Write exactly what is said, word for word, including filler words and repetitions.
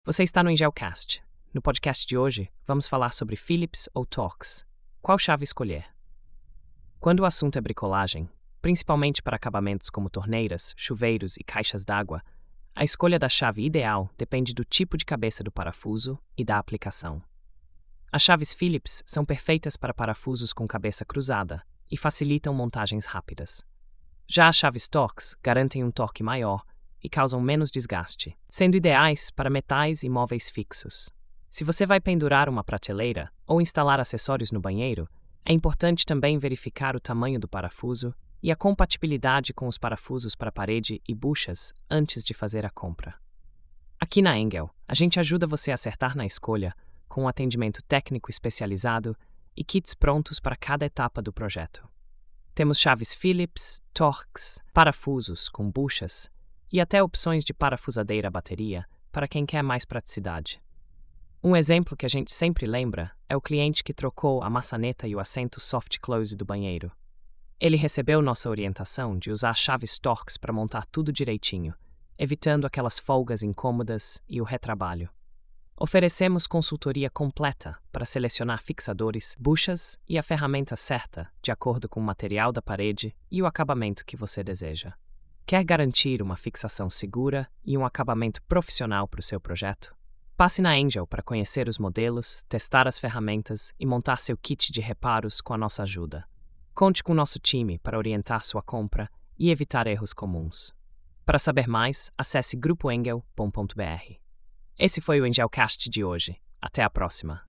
Você está no Engelcast. No podcast de hoje, vamos falar sobre Phillips ou Torx. Qual chave escolher? Quando o assunto é bricolagem, principalmente para acabamentos como torneiras, chuveiros e caixas d'água, a escolha da chave ideal depende do tipo de cabeça do parafuso e da aplicação. As chaves Phillips são perfeitas para parafusos com cabeça cruzada e facilitam montagens rápidas. Já as chaves Torx garantem um torque maior e causam menos desgaste, sendo ideais para metais e móveis fixos. Se você vai pendurar uma prateleira ou instalar acessórios no banheiro, é importante também verificar o tamanho do parafuso e a compatibilidade com os parafusos para parede e buchas antes de fazer a compra. Aqui na Engel, a gente ajuda você a acertar na escolha com um atendimento técnico especializado e kits prontos para cada etapa do projeto. Temos chaves Phillips, Torx, parafusos com buchas e até opções de parafusadeira à bateria para quem quer mais praticidade. Um exemplo que a gente sempre lembra é o cliente que trocou a maçaneta e o assento soft close do banheiro. Ele recebeu nossa orientação de usar chaves Torx para montar tudo direitinho, evitando aquelas folgas incômodas e o retrabalho. Oferecemos consultoria completa para selecionar fixadores, buchas e a ferramenta certa de acordo com o material da parede e o acabamento que você deseja. Quer garantir uma fixação segura e um acabamento profissional para o seu projeto? Passe na Engel para conhecer os modelos, testar as ferramentas e montar seu kit de reparos com a nossa ajuda. Conte com o nosso time para orientar sua compra e evitar erros comuns. Para saber mais, acesse grupo engel ponto com ponto b r. Esse foi o Engelcast de hoje. Até a próxima!